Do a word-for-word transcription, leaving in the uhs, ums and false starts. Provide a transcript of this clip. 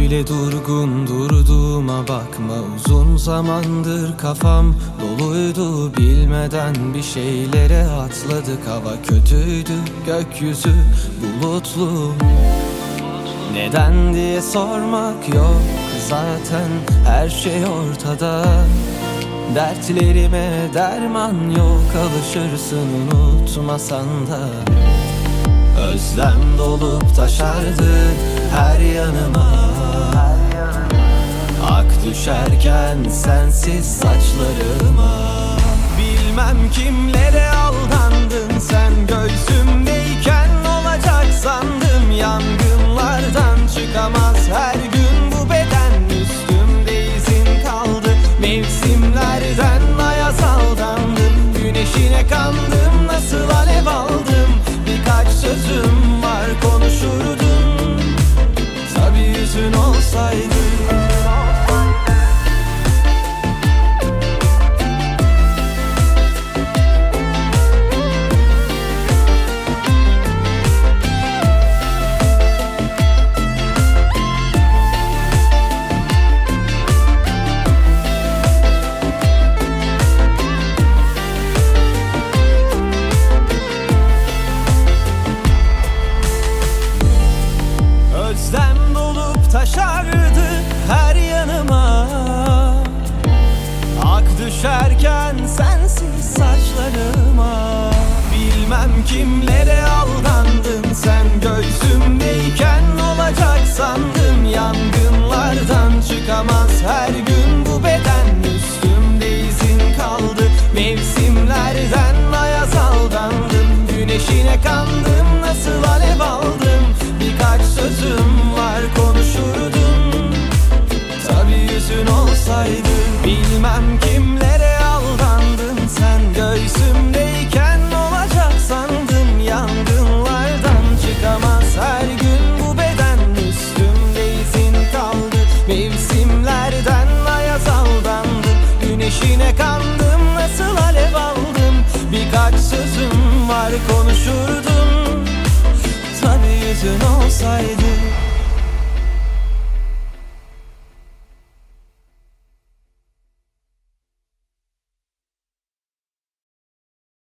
Öyle durgun durduğuma bakma, uzun zamandır kafam doluydu. Bilmeden bir şeylere atladık, hava kötüydü, gökyüzü bulutlu. Neden diye sormak yok, zaten her şey ortada. Dertlerime derman yok, alışırsın unutmasan da. Özlem dolup taşardı her yanıma, ak düşerken sensiz saçlarıma. Bilmem kimlere aldandın sen, göğsümdeyken olacak sandım. Yangınlardan çıkamaz her gün bu beden, üstümde izin kaldı. Mevsimlerden aya saldandım, güneşine kandım, nasıl alev aldım. Birkaç sözüm var konuşurdum, tabi yüzün olsaydı. Özlem dolup taşardı her yanıma, ak düşerken sensiz saçlarıma. Bilmem kimlere aldandın sen, göğsümdeyken olacak sandım. Yangınlardan çıkamaz her gün bu beden, üstümde izin kaldı. Mevsimlerden aya saldandım, güneşine kandım, nasıl alev aldım. Birkaç sözüm var konuşurdum, tabi yüzün olsaydı. Bilmem kimlere aldandın sen, göğsümdeyken olacak sandım. Yangınlardan çıkamaz her gün bu beden, üstümde izin kaldı. Mevsimlerden aya saldandım, güneşine kandım, nasıl alev aldım. Birkaç sözüm var konuşurdum, tabi yüzün olsaydı.